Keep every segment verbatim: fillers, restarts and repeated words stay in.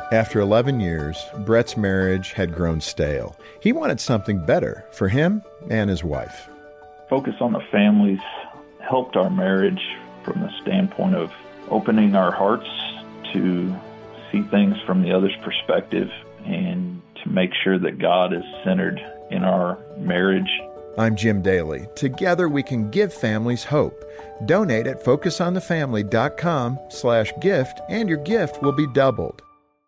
After eleven years, Brett's marriage had grown stale. He wanted something better for him and his wife. Focus on the Families helped our marriage from the standpoint of opening our hearts to see things from the other's perspective and to make sure that God is centered in our marriage. I'm Jim Daly. Together we can give families hope. Donate at focusonthefamily.com slash gift and your gift will be doubled.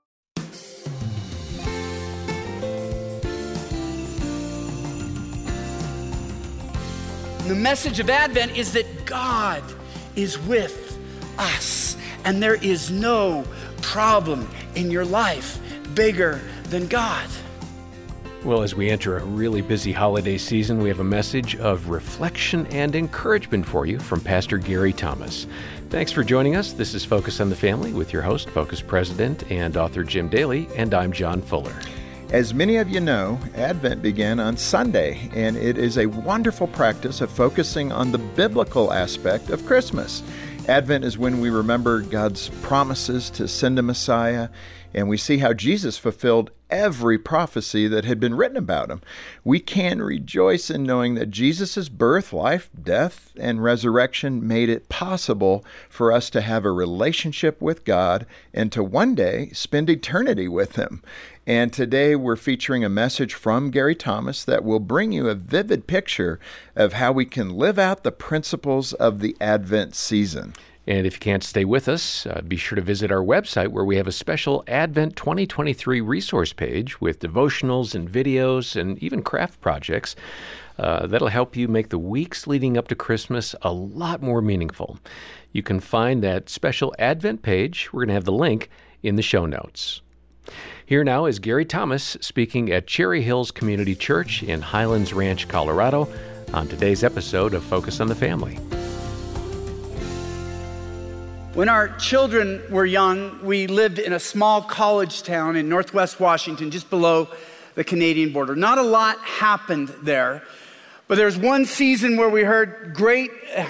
The message of Advent is that God is with us, and there is no problem in your life bigger than God. Well, as we enter a really busy holiday season, we have a message of reflection and encouragement for you from Pastor Gary Thomas. Thanks for joining us. This is Focus on the Family with your host, Focus President and author Jim Daly, and I'm John Fuller. As many of you know, Advent began on Sunday, and it is a wonderful practice of focusing on the biblical aspect of Christmas. Advent is when we remember God's promises to send a Messiah, and we see how Jesus fulfilled every prophecy that had been written about him. We can rejoice in knowing that Jesus' birth, life, death, and resurrection made it possible for us to have a relationship with God and to one day spend eternity with him. And today we're featuring a message from Gary Thomas that will bring you a vivid picture of how we can live out the principles of the Advent season. And if you can't stay with us, uh, be sure to visit our website where we have a special Advent twenty twenty-three resource page with devotionals and videos and even craft projects. Uh, that'll help you make the weeks leading up to Christmas a lot more meaningful. You can find that special Advent page. We're going to have the link in the show notes. Here now is Gary Thomas speaking at Cherry Hills Community Church in Highlands Ranch, Colorado, on today's episode of Focus on the Family. When our children were young, we lived in a small college town in northwest Washington, just below the Canadian border. Not a lot happened there, but there was one season where we heard great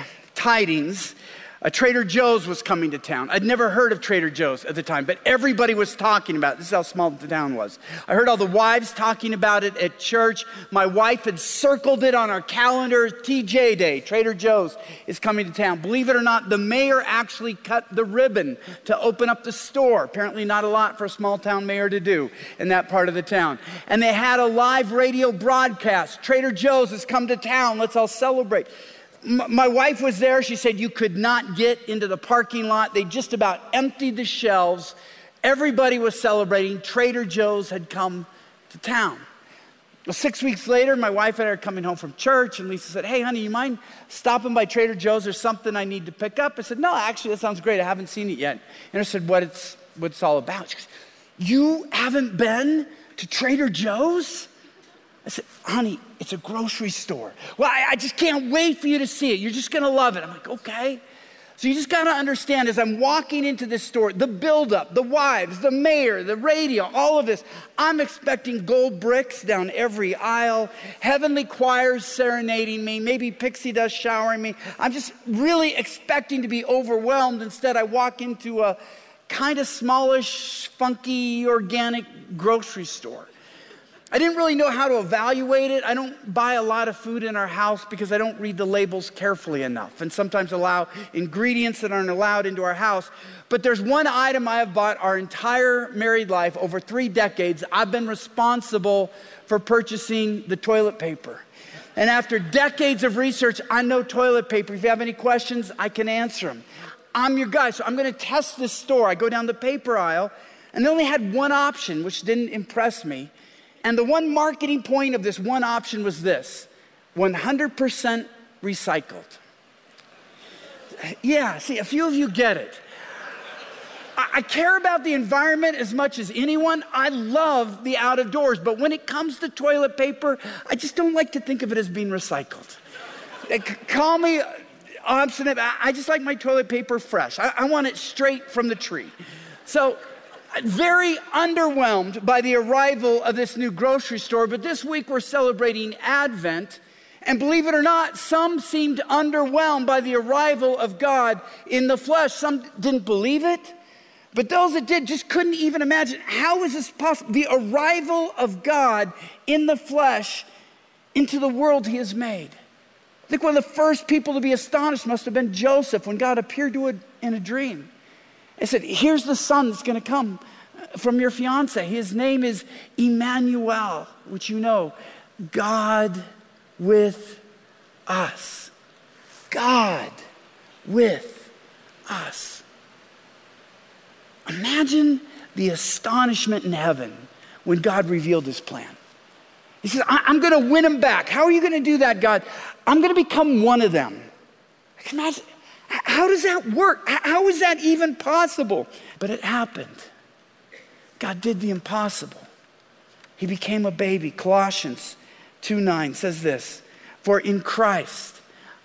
tidings. A Trader Joe's was coming to town. I'd never heard of Trader Joe's at the time, but everybody was talking about it. This is how small the town was. I heard all the wives talking about it at church. My wife had circled it on our calendar. T J Day, Trader Joe's is coming to town. Believe it or not, the mayor actually cut the ribbon to open up the store. Apparently not a lot for a small town mayor to do in that part of the town. And they had a live radio broadcast. Trader Joe's has come to town. Let's all celebrate. My wife was there. She said you could not get into the parking lot. They just about emptied the shelves. Everybody was celebrating. Trader Joe's had come to town. Well, six weeks later, my wife and I are coming home from church, and Lisa said, "Hey, honey, you mind stopping by Trader Joe's? There's something I need to pick up." I said, "No, actually, that sounds great. I haven't seen it yet." And I said, what it's, what it's all about. She goes, "You haven't been to Trader Joe's?" I said, "Honey, it's a grocery store." "Well, I, I just can't wait for you to see it. You're just going to love it." I'm like, okay. So you just got to understand, as I'm walking into this store, the buildup, the wives, the mayor, the radio, all of this, I'm expecting gold bricks down every aisle, heavenly choirs serenading me, maybe pixie dust showering me. I'm just really expecting to be overwhelmed. Instead, I walk into a kind of smallish, funky, organic grocery store. I didn't really know how to evaluate it. I don't buy a lot of food in our house because I don't read the labels carefully enough and sometimes allow ingredients that aren't allowed into our house. But there's one item I have bought our entire married life, over three decades. I've been responsible for purchasing the toilet paper. And after decades of research, I know toilet paper. If you have any questions, I can answer them. I'm your guy, so I'm going to test this store. I go down the paper aisle, and they only had one option, which didn't impress me. And the one marketing point of this one option was this: one hundred percent recycled. Yeah, see, a few of you get it. I, I care about the environment as much as anyone. I love the out of doors, but when it comes to toilet paper, I just don't like to think of it as being recycled. Call me obstinate. I just like my toilet paper fresh. I, I want it straight from the tree. So, very underwhelmed by the arrival of this new grocery store, but this week we're celebrating Advent, and believe it or not, some seemed underwhelmed by the arrival of God in the flesh. Some didn't believe it. But those that did just couldn't even imagine, how is this possible? The arrival of God in the flesh into the world he has made. I think one of the first people to be astonished must have been Joseph when God appeared to him in a dream. He said, here's the son that's going to come from your fiance. His name is Emmanuel, which you know, God with us. God with us. Imagine the astonishment in heaven when God revealed his plan. He says, I'm going to win them back. How are you going to do that, God? I'm going to become one of them. I can imagine, how does that work? How is that even possible? But it happened. God did the impossible. He became a baby. Colossians two nine says this, for in Christ,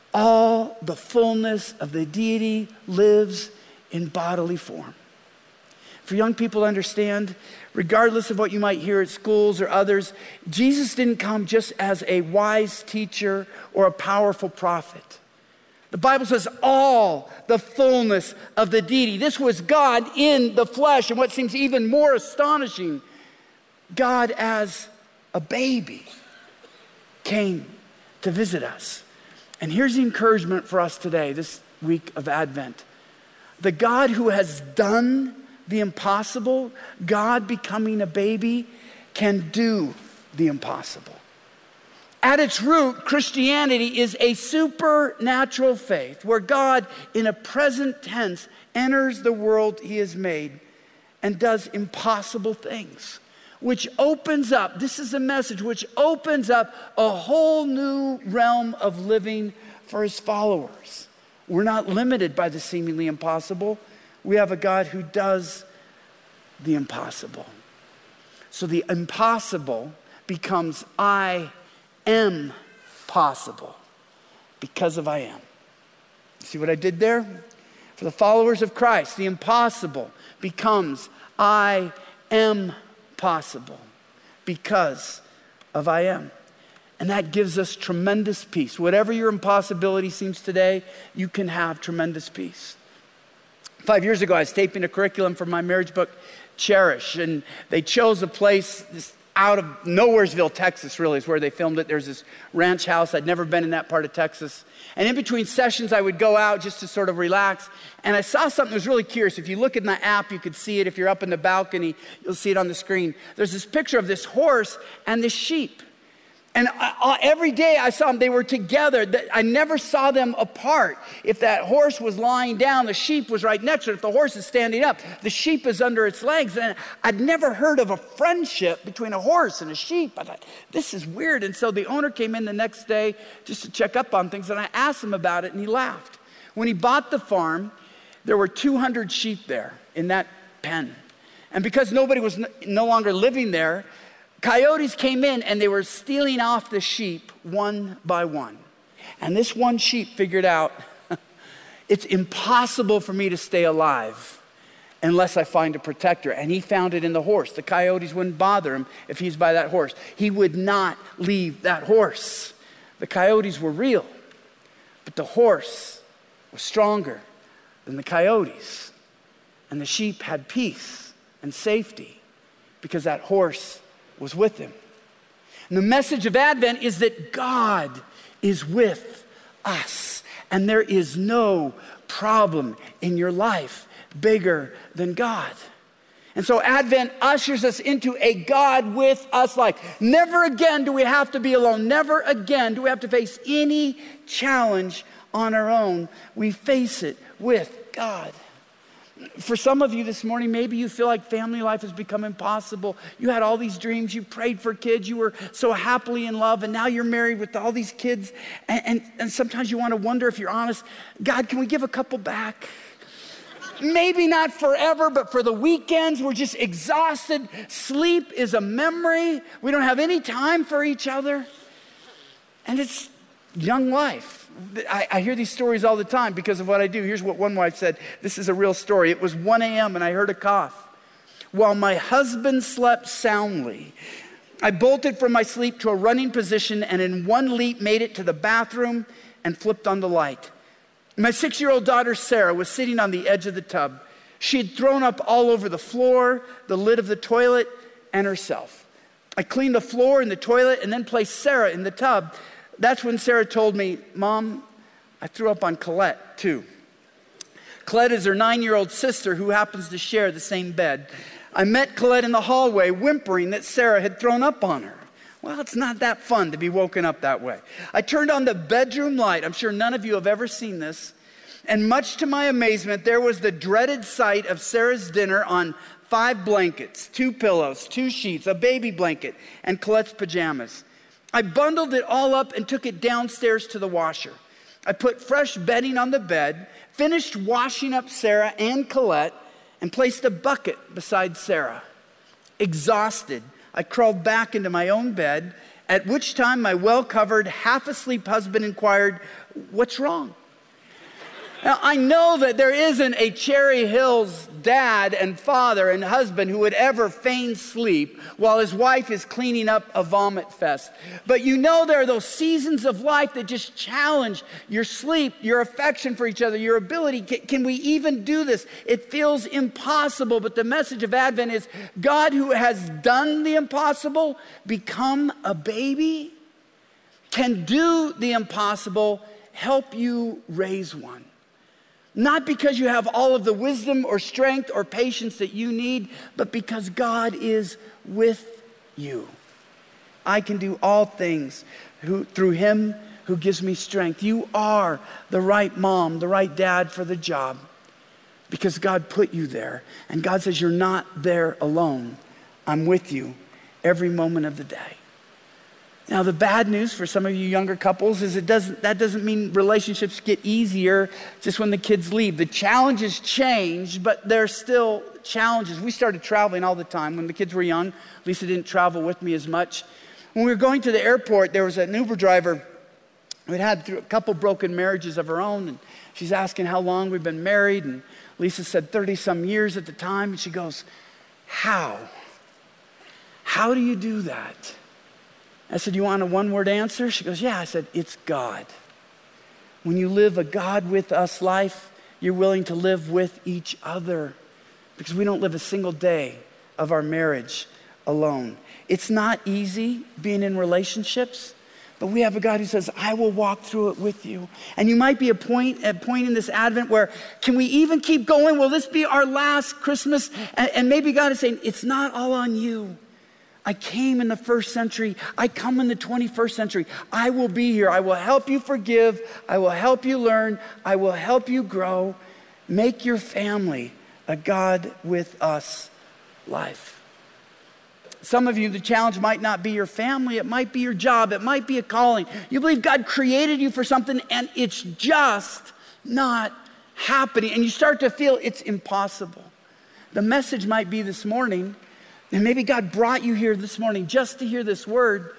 all the fullness of the deity lives in bodily form. For young people to understand, regardless of what you might hear at schools or others, Jesus didn't come just as a wise teacher or a powerful prophet. The Bible says all the fullness of the deity. This was God in the flesh. And what seems even more astonishing, God as a baby came to visit us. And here's the encouragement for us today, this week of Advent. The God who has done the impossible, God becoming a baby, can do the impossible. At its root, Christianity is a supernatural faith where God, in a present tense, enters the world he has made and does impossible things, which opens up, this is a message, which opens up a whole new realm of living for his followers. We're not limited by the seemingly impossible. We have a God who does the impossible. So the impossible becomes I am possible because of I am. See what I did there? For the followers of Christ, the impossible becomes I am possible because of I am. And that gives us tremendous peace. Whatever your impossibility seems today, you can have tremendous peace. Five years ago, I was taping a curriculum for my marriage book, Cherish, and they chose a place this out of Nowheresville, Texas, really, is where they filmed it. There's this ranch house. I'd never been in that part of Texas. And in between sessions, I would go out just to sort of relax. And I saw something that was really curious. If you look in the app, you could see it. If you're up in the balcony, you'll see it on the screen. There's this picture of this horse and this sheep. And I, every day I saw them, they were together. I never saw them apart. If that horse was lying down, the sheep was right next to it. If the horse is standing up, the sheep is under its legs. And I'd never heard of a friendship between a horse and a sheep. I thought, this is weird. And so the owner came in the next day just to check up on things. And I asked him about it, and he laughed. When he bought the farm, there were two hundred sheep there in that pen. And because nobody was no longer living there, coyotes came in and they were stealing off the sheep one by one. And this one sheep figured out, it's impossible for me to stay alive unless I find a protector. And he found it in the horse. The coyotes wouldn't bother him if he's by that horse. He would not leave that horse. The coyotes were real, but the horse was stronger than the coyotes. And the sheep had peace and safety because that horse was with him. And the message of Advent is that God is with us. And there is no problem in your life bigger than God. And so Advent ushers us into a God with us life. Never again do we have to be alone. Never again do we have to face any challenge on our own. We face it with God. For some of you this morning, maybe you feel like family life has become impossible. You had all these dreams, you prayed for kids, you were so happily in love, and now you're married with all these kids. And, and, and sometimes you want to wonder, if you're honest, God, can we give a couple back? Maybe not forever, but for the weekends, we're just exhausted. Sleep is a memory. We don't have any time for each other. And it's young life. I, I hear these stories all the time because of what I do. Here's what one wife said. This is a real story. It was one a.m. and I heard a cough. While my husband slept soundly, I bolted from my sleep to a running position and in one leap made it to the bathroom and flipped on the light. My six-year-old daughter, Sarah, was sitting on the edge of the tub. She had thrown up all over the floor, the lid of the toilet, and herself. I cleaned the floor and the toilet and then placed Sarah in the tub. That's when Sarah told me, Mom, I threw up on Colette too. Colette is her nine-year-old sister who happens to share the same bed. I met Colette in the hallway whimpering that Sarah had thrown up on her. Well, it's not that fun to be woken up that way. I turned on the bedroom light. I'm sure none of you have ever seen this. And much to my amazement, there was the dreaded sight of Sarah's dinner on five blankets, two pillows, two sheets, a baby blanket, and Colette's pajamas. I bundled it all up and took it downstairs to the washer. I put fresh bedding on the bed, finished washing up Sarah and Colette, and placed a bucket beside Sarah. Exhausted, I crawled back into my own bed, at which time my well-covered, half-asleep husband inquired, "What's wrong?" Now, I know that there isn't a Cherry Hills dad and father and husband who would ever feign sleep while his wife is cleaning up a vomit fest. But you know there are those seasons of life that just challenge your sleep, your affection for each other, your ability. Can, can we even do this? It feels impossible, but the message of Advent is God, who has done the impossible, become a baby, can do the impossible, help you raise one. Not because you have all of the wisdom or strength or patience that you need, but because God is with you. I can do all things who, through him who gives me strength. You are the right mom, the right dad for the job because God put you there. And God says, you're not there alone. I'm with you every moment of the day. Now, the bad news for some of you younger couples is it doesn't, that doesn't mean relationships get easier just when the kids leave. The challenges change, but they're still challenges. We started traveling all the time. When the kids were young, Lisa didn't travel with me as much. When we were going to the airport, there was an Uber driver who had had a couple broken marriages of her own, and she's asking how long we've been married, and Lisa said thirty-some years at the time, and she goes, how? How do you do that? I said, you want a one-word answer? She goes, yeah. I said, it's God. When you live a God with us life, you're willing to live with each other because we don't live a single day of our marriage alone. It's not easy being in relationships, but we have a God who says, I will walk through it with you. And you might be a point, a point in this Advent where, can we even keep going? Will this be our last Christmas? And, and maybe God is saying, it's not all on you. I came in the first century. I come in the twenty-first century. I will be here. I will help you forgive. I will help you learn. I will help you grow. Make your family a God with us life. Some of you, the challenge might not be your family. It might be your job. It might be a calling. You believe God created you for something and it's just not happening. And you start to feel it's impossible. The message might be this morning, and maybe God brought you here this morning just to hear this word.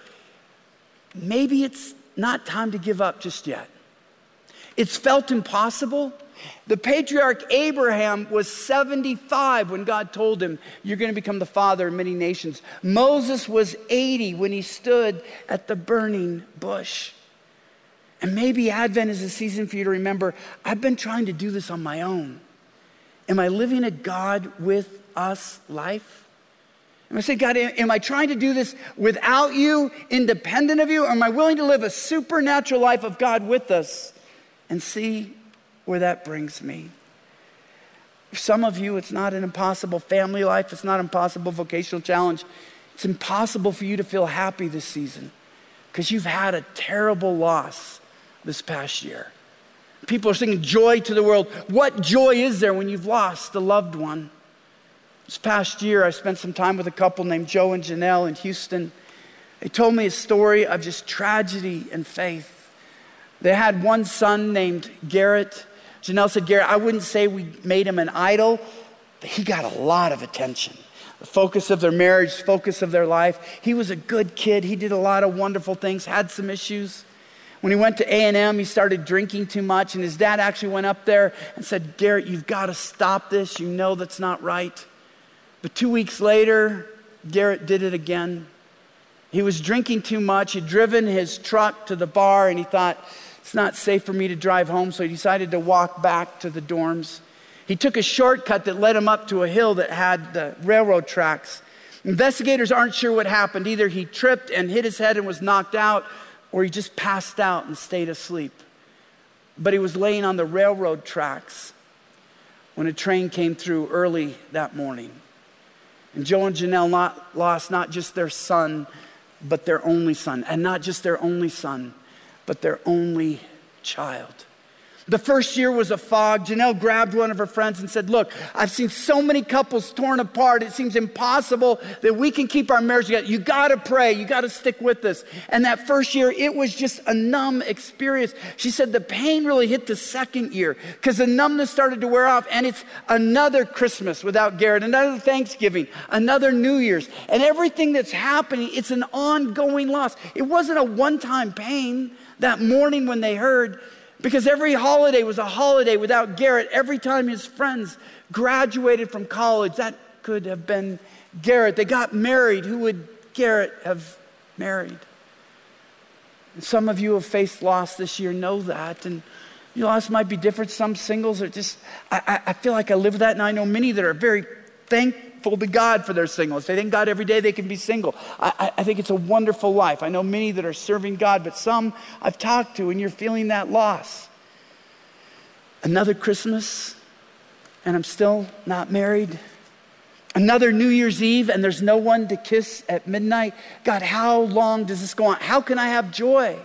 Maybe it's not time to give up just yet. It's felt impossible. The patriarch Abraham was seventy-five when God told him, you're going to become the father of many nations. Moses was eighty when he stood at the burning bush. And maybe Advent is a season for you to remember, I've been trying to do this on my own. Am I living a God with us life? And I say, God, am I trying to do this without you, independent of you? Or am I willing to live a supernatural life of God with us and see where that brings me? For some of you, it's not an impossible family life. It's not an impossible vocational challenge. It's impossible for you to feel happy this season because you've had a terrible loss this past year. People are singing joy to the world. What joy is there when you've lost a loved one? This past year, I spent some time with a couple named Joe and Janelle in Houston. They told me a story of just tragedy and faith. They had one son named Garrett. Janelle said, Garrett, I wouldn't say we made him an idol, but he got a lot of attention. The focus of their marriage, focus of their life. He was a good kid. He did a lot of wonderful things, had some issues. When he went to A and M, he started drinking too much, and his dad actually went up there and said, Garrett, you've got to stop this. You know that's not right. But two weeks later, Garrett did it again. He was drinking too much. He'd driven his truck to the bar, and he thought, it's not safe for me to drive home, so he decided to walk back to the dorms. He took a shortcut that led him up to a hill that had the railroad tracks. Investigators aren't sure what happened. Either he tripped and hit his head and was knocked out, or he just passed out and stayed asleep. But he was laying on the railroad tracks when a train came through early that morning. And Joe and Janelle not, lost not just their son, but their only son. And not just their only son, but their only child. The first year was a fog. Janelle grabbed one of her friends and said, look, I've seen so many couples torn apart. It seems impossible that we can keep our marriage together. You got to pray. You got to stick with us. And that first year, it was just a numb experience. She said the pain really hit the second year because the numbness started to wear off. And it's another Christmas without Garrett, another Thanksgiving, another New Year's. And everything that's happening, it's an ongoing loss. It wasn't a one-time pain that morning when they heard, because every holiday was a holiday without Garrett. Every time his friends graduated from college, that could have been Garrett. They got married. Who would Garrett have married? And some of you have faced loss this year, know that. And your loss might be different. Some singles are just, I, I feel like I live with that. And I know many that are very thankful to God for their singles. They thank God every day they can be single. I, I think it's a wonderful life. I know many that are serving God, but some I've talked to and you're feeling that loss. Another Christmas and I'm still not married. Another New Year's Eve and there's no one to kiss at midnight. God, how long does this go on? How can I have joy?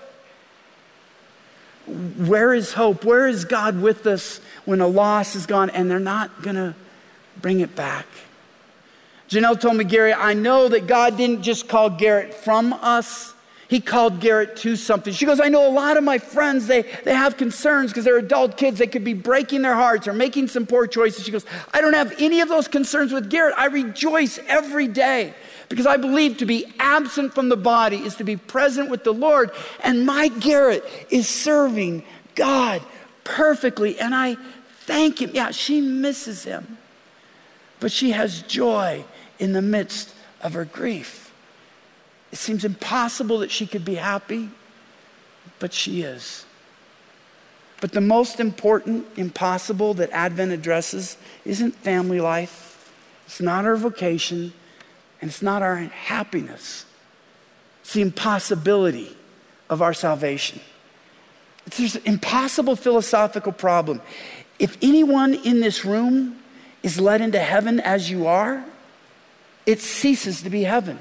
Where is hope? Where is God with us when a loss is gone and they're not going to bring it back? Janelle told me, Gary, I know that God didn't just call Garrett from us. He called Garrett to something. She goes, I know a lot of my friends, they, they have concerns because they're adult kids. They could be breaking their hearts or making some poor choices. She goes, I don't have any of those concerns with Garrett. I rejoice every day because I believe to be absent from the body is to be present with the Lord. And my Garrett is serving God perfectly. And I thank him. Yeah, she misses him, but she has joy in the midst of her grief. It seems impossible that she could be happy, but she is. But the most important impossible that Advent addresses isn't family life. It's not our vocation, and it's not our happiness. It's the impossibility of our salvation. It's this impossible philosophical problem. If anyone in this room is led into heaven as you are, it ceases to be heaven.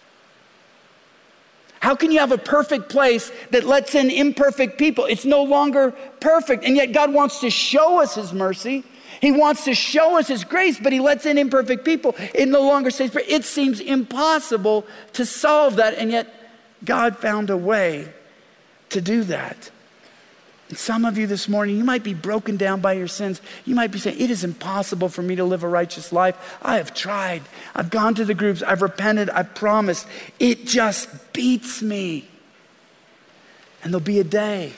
How can you have a perfect place that lets in imperfect people? It's no longer perfect, and yet God wants to show us his mercy. He wants to show us his grace, but he lets in imperfect people. It no longer stays perfect. It seems impossible to solve that, and yet God found a way to do that. And some of you this morning, you might be broken down by your sins. You might be saying, it is impossible for me to live a righteous life. I have tried. I've gone to the groups. I've repented. I've promised. It just beats me. And there'll be a day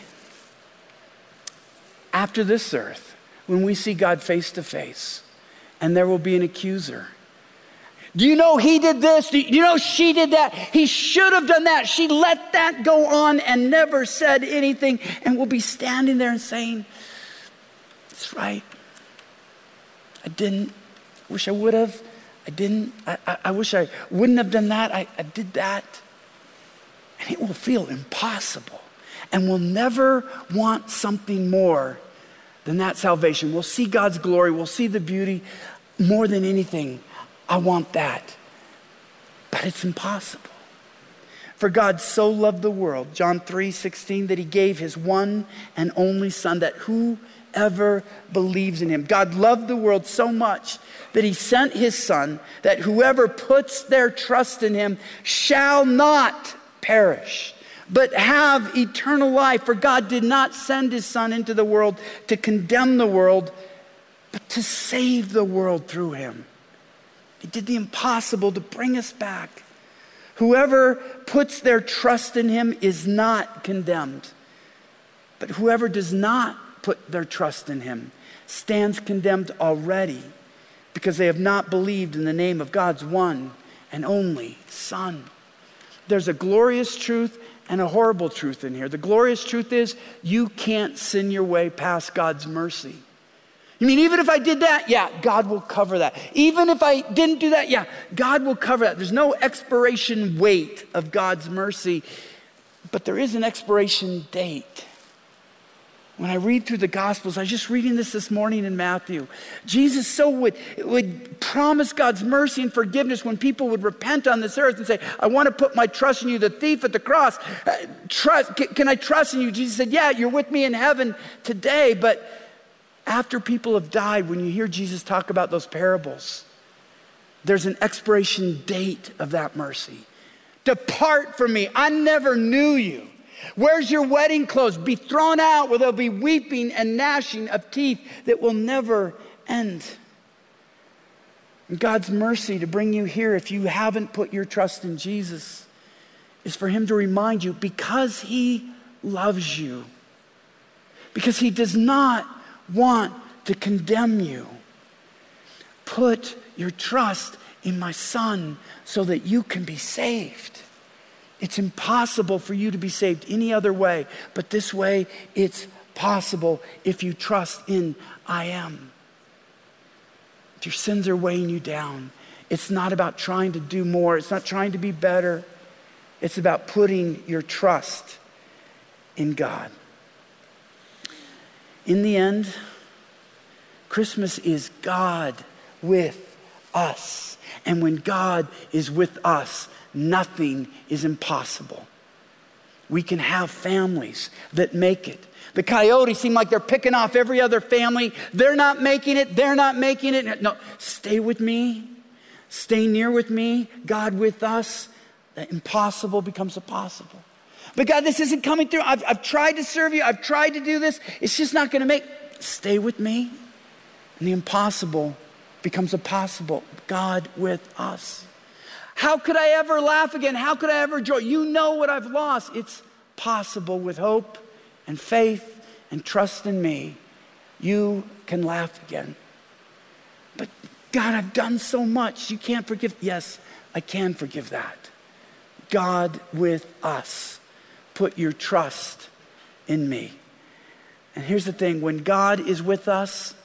after this earth when we see God face to face, and there will be an accuser. Do you know he did this? Do you know she did that? He should have done that. She let that go on and never said anything. And we'll be standing there and saying, that's right. I didn't. I wish I would have. I didn't. I, I, I wish I wouldn't have done that. I, I did that. And it will feel impossible. And we'll never want something more than that salvation. We'll see God's glory. We'll see the beauty more than anything. I want that. But it's impossible. For God so loved the world, John three sixteen, that he gave his one and only son, that whoever believes in him. God loved the world so much that he sent his son, that whoever puts their trust in him shall not perish, but have eternal life. For God did not send his son into the world to condemn the world, but to save the world through him. He did the impossible to bring us back. Whoever puts their trust in him is not condemned. But whoever does not put their trust in him stands condemned already, because they have not believed in the name of God's one and only Son. There's a glorious truth and a horrible truth in here. The glorious truth is you can't sin your way past God's mercy. You mean even if I did that? Yeah, God will cover that. Even if I didn't do that? Yeah, God will cover that. There's no expiration date of God's mercy, but there is an expiration date. When I read through the Gospels, I was just reading this this morning in Matthew. Jesus so would, would promise God's mercy and forgiveness when people would repent on this earth and say, I want to put my trust in you, the thief at the cross. Uh, trust, can, can I trust in you? Jesus said, yeah, you're with me in heaven today. But after people have died, when you hear Jesus talk about those parables, there's an expiration date of that mercy. Depart from me. I never knew you. Where's your wedding clothes? Be thrown out where there'll be weeping and gnashing of teeth that will never end. And God's mercy to bring you here, if you haven't put your trust in Jesus, is for him to remind you, because he loves you, because he does not want to condemn you, put your trust in my son so that you can be saved. It's impossible for you to be saved any other way, but this way it's possible if you trust in I am. If your sins are weighing you down, it's not about trying to do more. It's not trying to be better. It's about putting your trust in God. In the end, Christmas is God with us. And when God is with us, nothing is impossible. We can have families that make it. The Coyotes seem like they're picking off every other family. They're not making it. They're not making it. No, stay with me. Stay near with me. God with us. The impossible becomes a possible. But God, this isn't coming through. I've, I've tried to serve you. I've tried to do this. It's just not going to make. Stay with me. And the impossible becomes a possible. God with us. How could I ever laugh again? How could I ever joy? You know what I've lost. It's possible with hope and faith and trust in me. You can laugh again. But God, I've done so much. You can't forgive. Yes, I can forgive that. God with us. Put your trust in me. And here's the thing. When God is with us,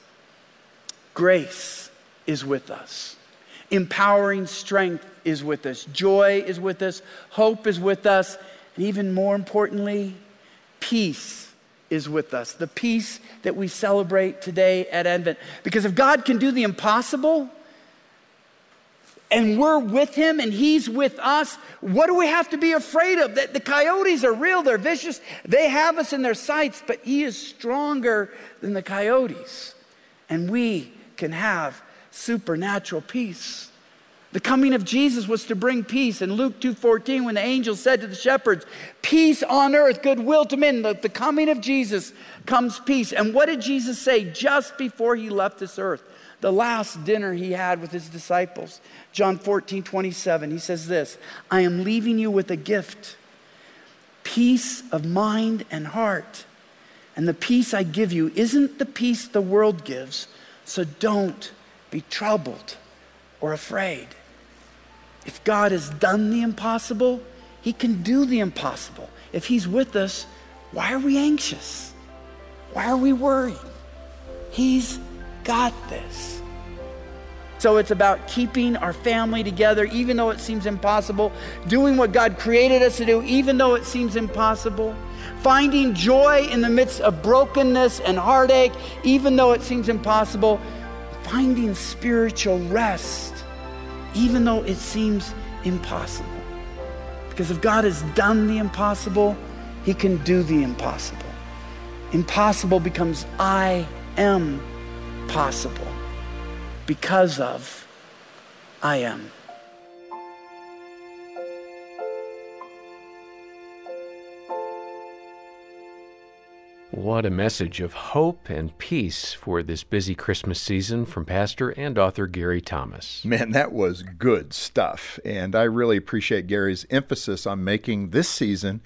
grace is with us. Empowering strength is with us. Joy is with us. Hope is with us. And even more importantly, peace is with us. The peace that we celebrate today at Advent. Because if God can do the impossible, and we're with him and he's with us, what do we have to be afraid of? That the coyotes are real, they're vicious, they have us in their sights, but he is stronger than the coyotes. And we can have supernatural peace. The coming of Jesus was to bring peace. In Luke two fourteen, when the angel said to the shepherds, peace on earth, goodwill to men. The, the coming of Jesus comes peace. And what did Jesus say just before he left this earth? The last dinner he had with his disciples. John fourteen twenty-seven, he says this, I am leaving you with a gift, peace of mind and heart. And the peace I give you isn't the peace the world gives, so don't be troubled or afraid. If God has done the impossible, he can do the impossible. If he's with us, why are we anxious? Why are we worried? He's got this. So it's about keeping our family together, even though it seems impossible, doing what God created us to do, even though it seems impossible, finding joy in the midst of brokenness and heartache, even though it seems impossible, finding spiritual rest, even though it seems impossible. Because if God has done the impossible, he can do the impossible. Impossible becomes I am possible because of I am. What a message of hope and peace for this busy Christmas season from pastor and author Gary Thomas. Man, that was good stuff. And I really appreciate Gary's emphasis on making this season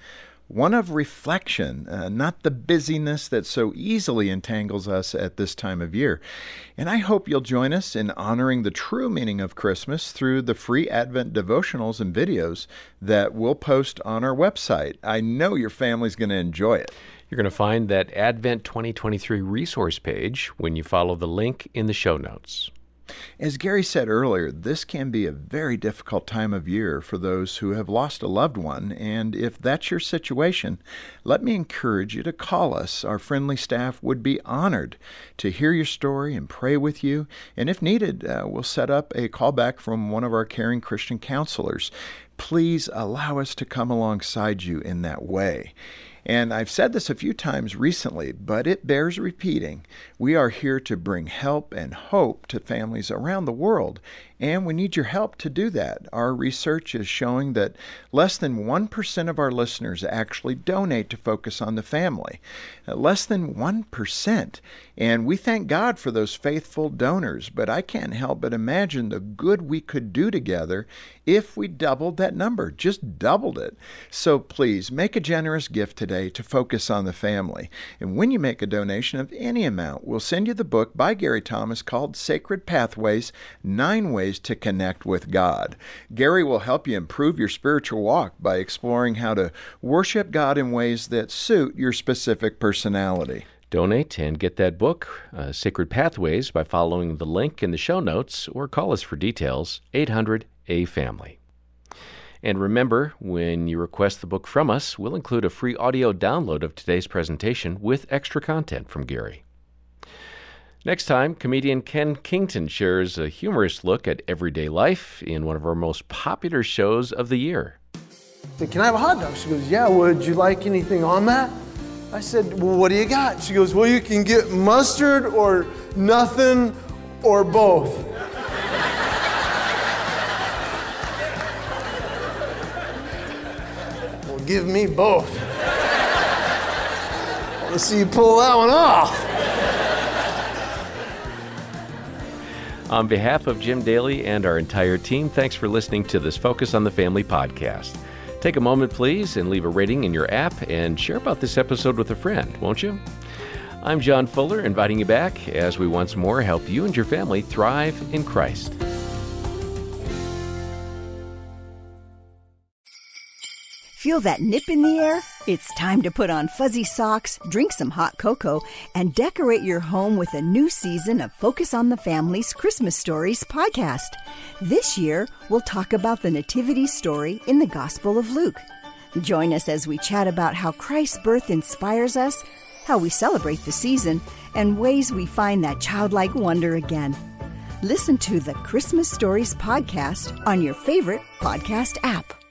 one of reflection, uh, not the busyness that so easily entangles us at this time of year. And I hope you'll join us in honoring the true meaning of Christmas through the free Advent devotionals and videos that we'll post on our website. I know your family's going to enjoy it. You're going to find that Advent twenty twenty-three resource page when you follow the link in the show notes. As Gary said earlier, this can be a very difficult time of year for those who have lost a loved one, and if that's your situation, let me encourage you to call us. Our friendly staff would be honored to hear your story and pray with you, and if needed, uh, we'll set up a callback from one of our caring Christian counselors. Please allow us to come alongside you in that way. And I've said this a few times recently, but it bears repeating. We are here to bring help and hope to families around the world, and we need your help to do that. Our research is showing that less than one percent of our listeners actually donate to Focus on the Family. Uh, less than one percent. And we thank God for those faithful donors, but I can't help but imagine the good we could do together if we doubled that number, just doubled it. So please, make a generous gift today to Focus on the Family. And when you make a donation of any amount, we'll send you the book by Gary Thomas called Sacred Pathways, Nine Ways to Connect with God. Gary will help you improve your spiritual walk by exploring how to worship God in ways that suit your specific personality. Donate and get that book, uh, Sacred Pathways, by following the link in the show notes or call us for details, eight hundred A family. And remember, when you request the book from us, we'll include a free audio download of today's presentation with extra content from Gary. Next time, comedian Ken Kington shares a humorous look at everyday life in one of our most popular shows of the year. I said, "Can I have a hot dog?" She goes, "Yeah, would you like anything on that?" I said, "Well, what do you got?" She goes, "Well, you can get mustard or nothing or both." Well, give me both. Let's see you pull that one off. On behalf of Jim Daly and our entire team, thanks for listening to this Focus on the Family podcast. Take a moment, please, and leave a rating in your app and share about this episode with a friend, won't you? I'm John Fuller, inviting you back as we once more help you and your family thrive in Christ. Feel that nip in the air? It's time to put on fuzzy socks, drink some hot cocoa, and decorate your home with a new season of Focus on the Family's Christmas Stories podcast. This year, we'll talk about the nativity story in the Gospel of Luke. Join us as we chat about how Christ's birth inspires us, how we celebrate the season, and ways we find that childlike wonder again. Listen to the Christmas Stories podcast on your favorite podcast app.